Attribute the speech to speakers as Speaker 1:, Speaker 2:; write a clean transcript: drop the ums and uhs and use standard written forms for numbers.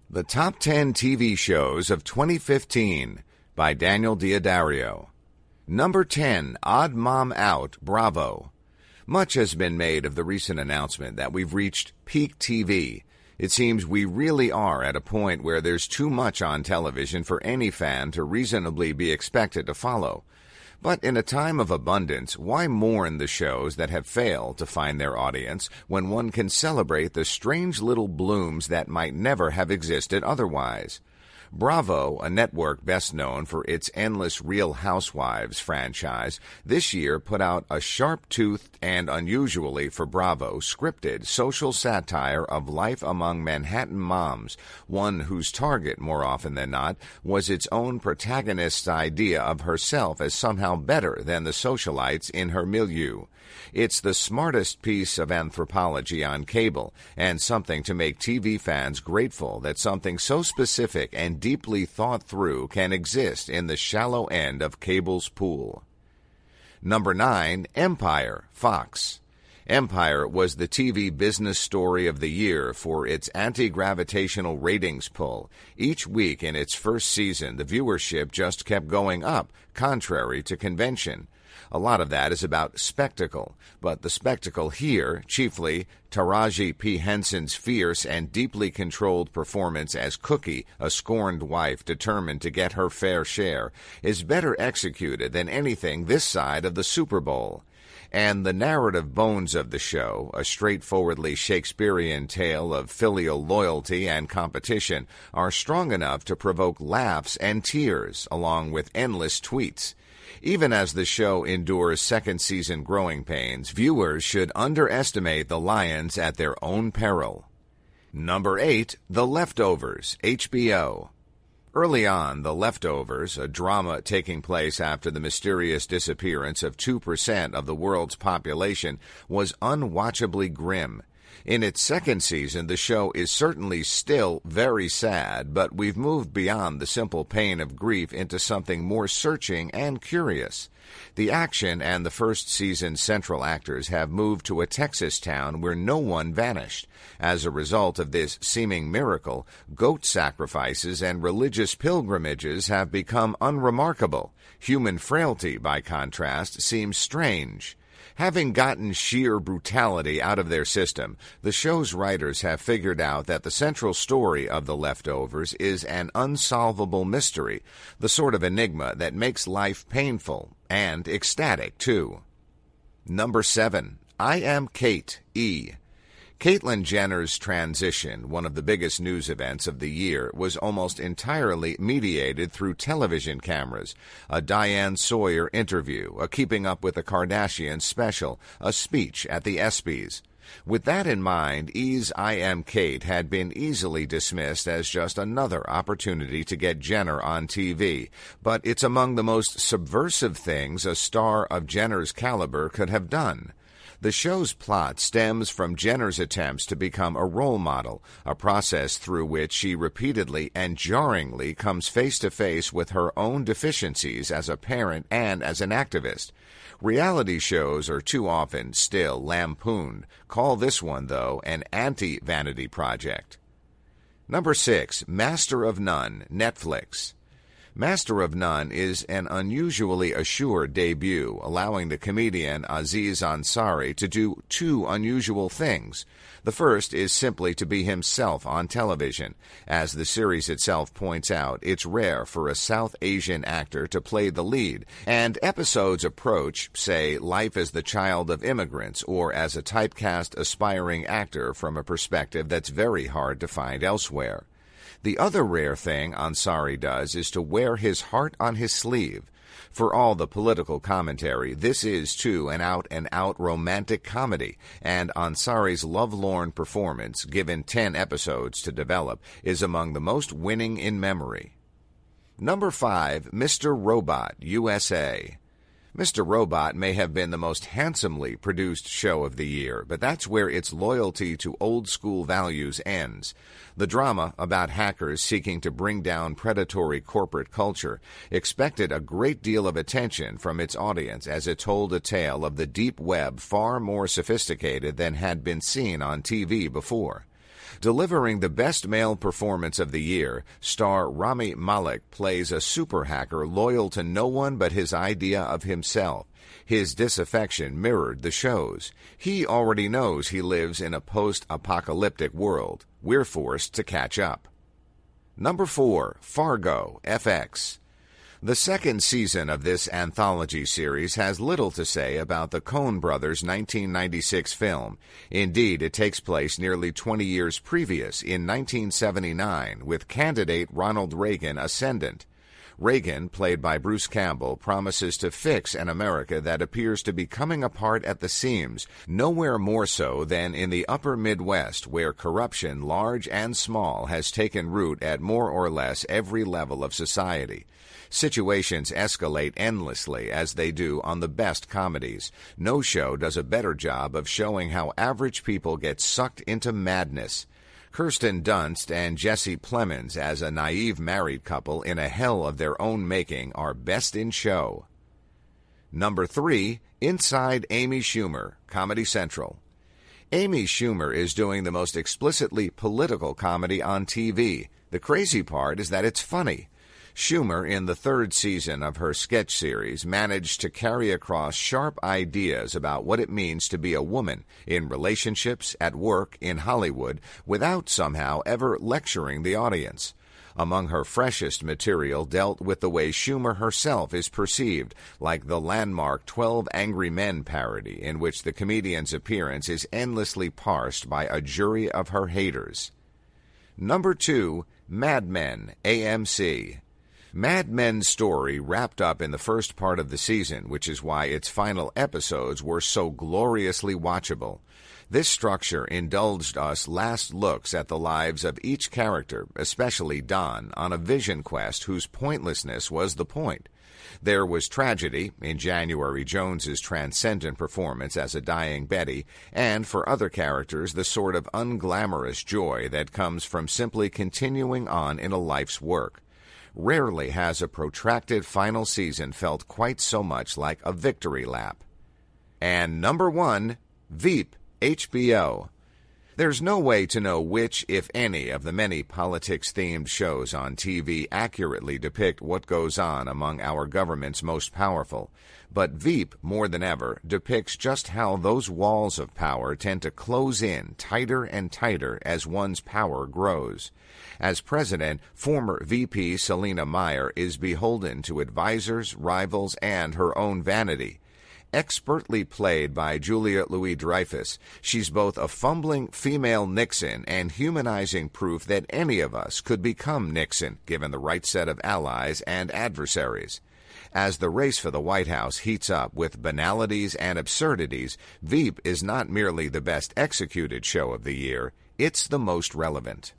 Speaker 1: The Top 10 TV Shows of 2015 by Daniel D'Addario. Number 10, Odd Mom Out, Bravo. Much has been made of the recent announcement that we've reached peak TV. It seems we really are at a point where there's too much on television for any fan to reasonably be expected to follow. But in a time of abundance, why mourn the shows that have failed to find their audience when one can celebrate the strange little blooms that might never have existed otherwise? Bravo, a network best known for its endless Real Housewives franchise, this year put out a sharp-toothed and, unusually for Bravo, scripted social satire of life among Manhattan moms, one whose target, more often than not, was its own protagonist's idea of herself as somehow better than the socialites in her milieu. It's the smartest piece of anthropology on cable, and something to make TV fans grateful that something so specific and deeply thought through can exist in the shallow end of cable's pool. Number 9, Empire, Fox. Empire was the TV business story of the year for its anti-gravitational ratings pull. Each week in its first season, the viewership just kept going up, contrary to convention. A lot of that is about spectacle, but the spectacle here, chiefly Taraji P. Henson's fierce and deeply controlled performance as Cookie, a scorned wife determined to get her fair share, is better executed than anything this side of the Super Bowl. And the narrative bones of the show, a straightforwardly Shakespearean tale of filial loyalty and competition, are strong enough to provoke laughs and tears, along with endless tweets. Even as the show endures second-season growing pains, viewers should underestimate the lions at their own peril. Number 8, The Leftovers, HBO. Early on, The Leftovers, a drama taking place after the mysterious disappearance of 2% of the world's population, was unwatchably grim. In its second season, the show is certainly still very sad, but we've moved beyond the simple pain of grief into something more searching and curious. The action and the first season's central actors have moved to a Texas town where no one vanished. As a result of this seeming miracle, goat sacrifices and religious pilgrimages have become unremarkable. Human frailty, by contrast, seems strange. Having gotten sheer brutality out of their system, the show's writers have figured out that the central story of The Leftovers is an unsolvable mystery, the sort of enigma that makes life painful and ecstatic, too. Number 7, I Am Kate, E. Caitlyn Jenner's transition, one of the biggest news events of the year, was almost entirely mediated through television cameras. A Diane Sawyer interview, a Keeping Up with the Kardashians special, a speech at the ESPYs. With that in mind, E's I Am Kate had been easily dismissed as just another opportunity to get Jenner on TV, but it's among the most subversive things a star of Jenner's caliber could have done. The show's plot stems from Jenner's attempts to become a role model, a process through which she repeatedly and jarringly comes face-to-face with her own deficiencies as a parent and as an activist. Reality shows are too often still lampooned. Call this one, though, an anti-vanity project. Number 6, Master of None, Netflix. Master of None is an unusually assured debut, allowing the comedian Aziz Ansari to do two unusual things. The first is simply to be himself on television. As the series itself points out, it's rare for a South Asian actor to play the lead, and episodes approach, say, life as the child of immigrants or as a typecast aspiring actor from a perspective that's very hard to find elsewhere. The other rare thing Ansari does is to wear his heart on his sleeve. For all the political commentary, this is, too, an out-and-out romantic comedy, and Ansari's lovelorn performance, given 10 episodes to develop, is among the most winning in memory. Number 5, Mr. Robot, USA. Mr. Robot may have been the most handsomely produced show of the year, but that's where its loyalty to old-school values ends. The drama about hackers seeking to bring down predatory corporate culture expected a great deal of attention from its audience as it told a tale of the deep web far more sophisticated than had been seen on TV before. Delivering the best male performance of the year, star Rami Malek plays a super hacker loyal to no one but his idea of himself. His disaffection mirrored the show's. He already knows he lives in a post-apocalyptic world. We're forced to catch up. Number 4, Fargo, FX. The second season of this anthology series has little to say about the Coen brothers' 1996 film. Indeed, it takes place nearly 20 years previous, in 1979, with candidate Ronald Reagan ascendant. Reagan, played by Bruce Campbell, promises to fix an America that appears to be coming apart at the seams, nowhere more so than in the upper Midwest, where corruption, large and small, has taken root at more or less every level of society. Situations escalate endlessly, as they do on the best comedies. No show does a better job of showing how average people get sucked into madness. Kirsten Dunst and Jesse Plemons as a naive married couple in a hell of their own making are best in show. Number 3, Inside Amy Schumer, Comedy Central. Amy Schumer is doing the most explicitly political comedy on TV. The crazy part is that it's funny. Schumer, in the third season of her sketch series, managed to carry across sharp ideas about what it means to be a woman in relationships, at work, in Hollywood, without somehow ever lecturing the audience. Among her freshest material dealt with the way Schumer herself is perceived, like the landmark 12 Angry Men parody, in which the comedian's appearance is endlessly parsed by a jury of her haters. Number 2, Mad Men, AMC. Mad Men's story wrapped up in the first part of the season, which is why its final episodes were so gloriously watchable. This structure indulged us last looks at the lives of each character, especially Don, on a vision quest whose pointlessness was the point. There was tragedy in January Jones's transcendent performance as a dying Betty, and for other characters the sort of unglamorous joy that comes from simply continuing on in a life's work. Rarely has a protracted final season felt quite so much like a victory lap. And number 1, Veep, HBO. There's no way to know which, if any, of the many politics-themed shows on TV accurately depict what goes on among our government's most powerful. But Veep, more than ever, depicts just how those walls of power tend to close in tighter and tighter as one's power grows. As president, former VP Selina Meyer is beholden to advisors, rivals, and her own vanity. Expertly played by Julia Louis-Dreyfus, she's both a fumbling female Nixon and humanizing proof that any of us could become Nixon, given the right set of allies and adversaries. As the race for the White House heats up with banalities and absurdities, Veep is not merely the best executed show of the year, it's the most relevant.